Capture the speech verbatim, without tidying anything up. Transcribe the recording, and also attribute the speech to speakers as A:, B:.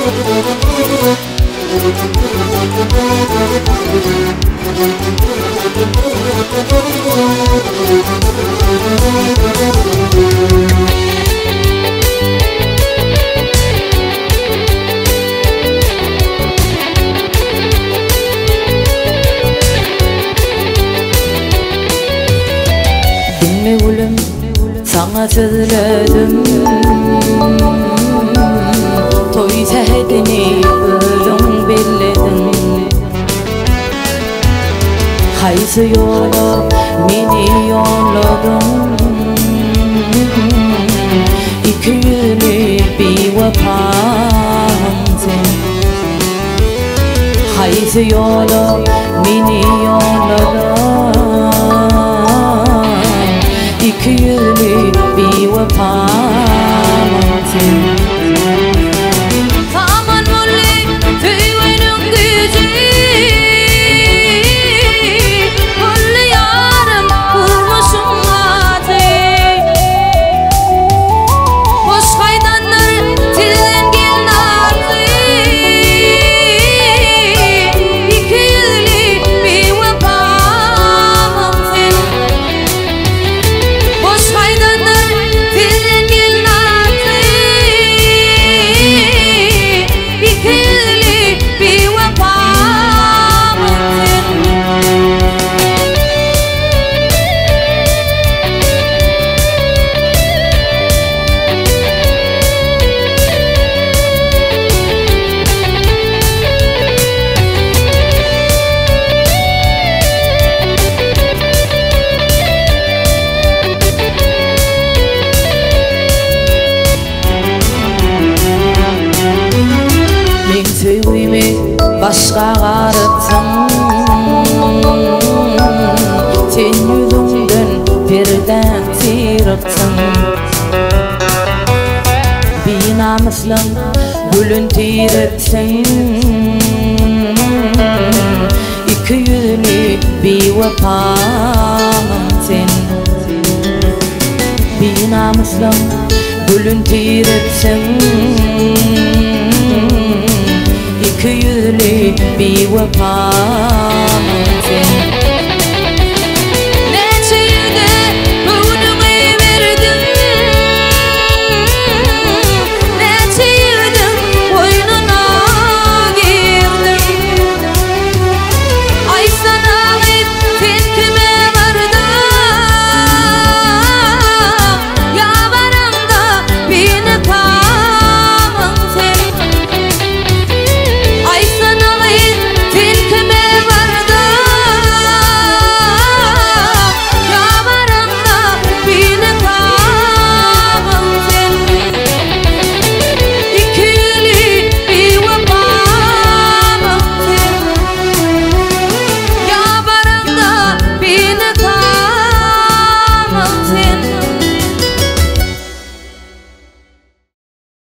A: Gülüm sana sözledim, toy sehdini özün belledin. Haysı yola meni yolladın, iki yüzlü bir vefan sen. Haysı yola meni yolladın, iki yüzlü bir vefan sen. Zaman mulli tüyünün gücü, mulli yarım vurmuşum atı. Boş kaydanlar tilden gelin atı, iki yüzlü bir vefan sen. Boş kaydanlar tilden gelin atı, iki yüzlü bir vefan sen. Men sevgimi başka qarıpsın, sen yüzünden birden siripsin. Bir namuslum gülün tiripsin, iki yüzlü bir vefan sen. Bir namuslum gülün tiripsin, iki yüzlü bir vefan